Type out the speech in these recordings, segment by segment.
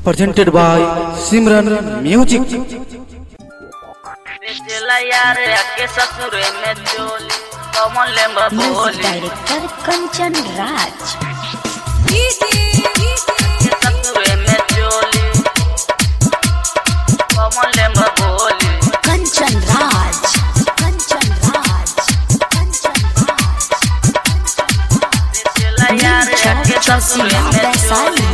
presented by Simran Music. Music director Kanchan Raj. Kanchan Raj. Kanchan Raj. Kanchan Raj. Chelsea Besali.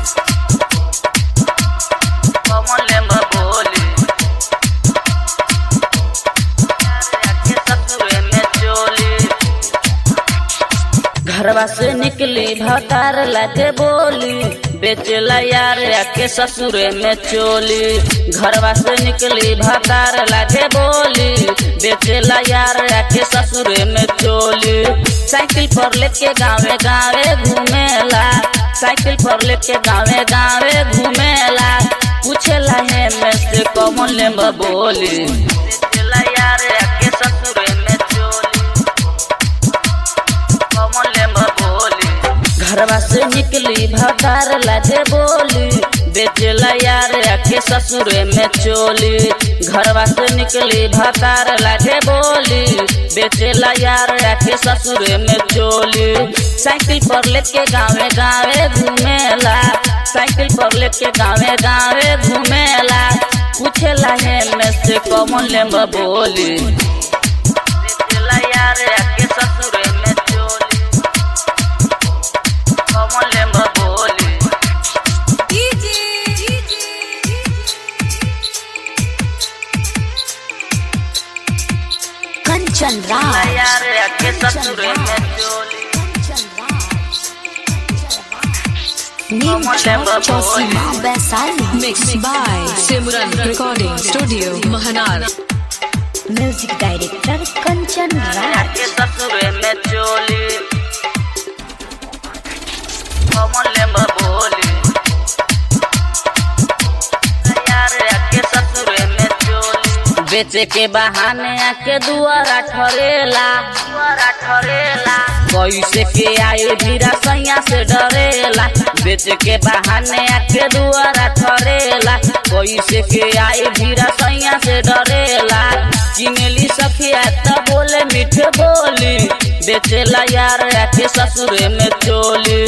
घरवा से निकली भतार लागे बोली बेचला यार आके ससुरे में चोली। घरवा से निकली भतार लागे बोली बेचला यार आके ससुरे में चोली। साइकिल पर लेके गावे गावे घूमेला, साइकिल पर लेके गावे गावे घूमेला। पूछेला है में से कौन लेम्बा बोली बेचला यार आके ससुरे में घरवा से निकली भतार लागे बोली बेचला यार आके ससुरे में चोली। घरवा से निकली भतार लागे बोली बेचला यार आके ससुरे में चोली। साइकिल पर लेके गावे गावे घूमेला, साइकिल पर लेके गावे गावे घूमेला। पूछेला है में से कौन लेम्बा बोली बेचला यार आके ससुरे में Kanchan Raj. Neem Chelsea Besali. Mixed by Simran Recording Studio, Mahanar. Music director Kanchan Raj. बेचे के बहाने आके दुआरा ठरेला, कैसे के आए भीरा सैया से डरेला। बेचे के बहाने आके दुआरा ठरेला, कैसे के आए भीरा सैया से डरेला। चिनेली सखिया त बोले मीठे बोली बेचेला यार आके ससुरे में चोली।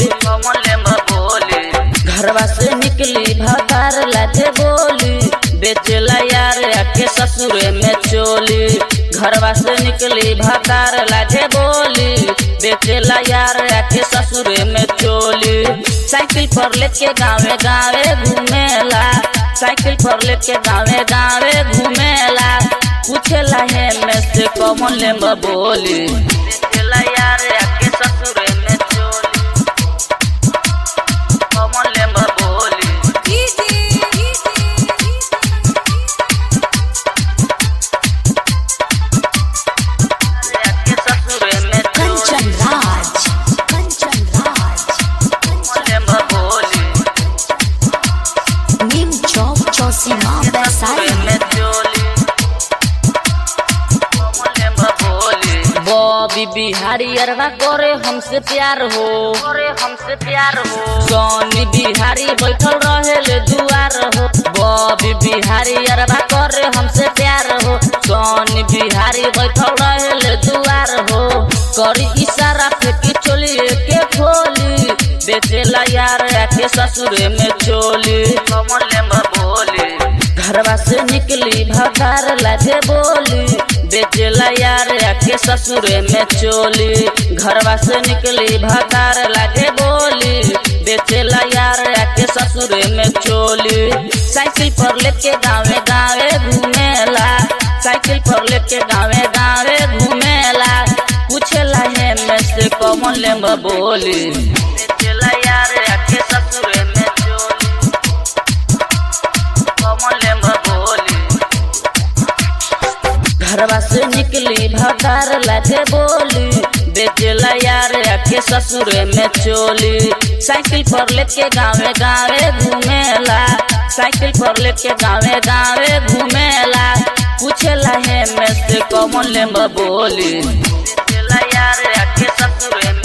घरवा से निकली भतार लागे बोली बेचला यार आके ससुरे में चोली। घरवा से निकली भतार लागे बोली बेचला यार आके ससुरे में चोली। साइकिल पर लेके गावे गावे घूमेला, साइकिल पर लेके गावे गावे घूमेला। पूछेला है में से कौन लेम्बा बोली बेचला यार आके ससुरे में चोली। कौन लेम्बा बोली बॉबी बिहारी अरवा करे हमसे प्यार हो, करे हमसे प्यार हो। सोनी बिहारी बैठल रहे दुआर हो, बॉबी बिहारी अरवा करे हमसे प्यार हो। सोनी बिहारी बैठल रहे दुआर हो, करी इशारा फेंकी चोली के खोली बेचेला यार आके ससुरे में चोली। कौन लेम्बा बोली घरवा से निकली भतार लागे बोली बेचला यार आके ससुरे में चोली। घरवा से निकली भतार लागे बोली बेचला यार आके ससुरे में चोली। साइकिल पर लेके गावे गावे घूमेला, साइकिल पर लेके गावे गावे घूमेला। पूछेला है में से कौन लेम्बा बोली बेचला यार आके ससुरे में चोली। कौन लेम्बा बोली घरवा से निकली भतार लागे बोली बेचला यार आके ससुरे में चोली। साइकिल पर लेके गावे गावे घूमेला, साइकिल पर लेके गावे गावे घूमेला। पूछेला है में से कौन लेम्बा बोली बेचला यार आके ससुरे में